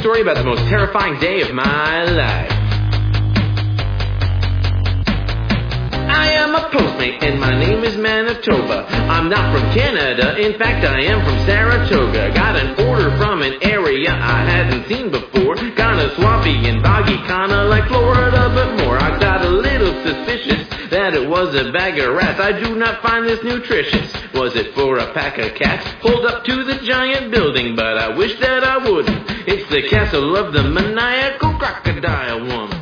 story about the most terrifying day of my life. I am a postmate and my name is Manitoba. I'm not from Canada, in fact I am from Saratoga. Got an order from an area I hadn't seen before. Kinda swampy and boggy, kinda like Florida, but more. I got a little suspicious that it was a bag of rats. I do not find this nutritious. Was it for a pack of cats? Pulled up to the giant building, but I wish that I wouldn't. It's the castle of the maniacal crocodile woman.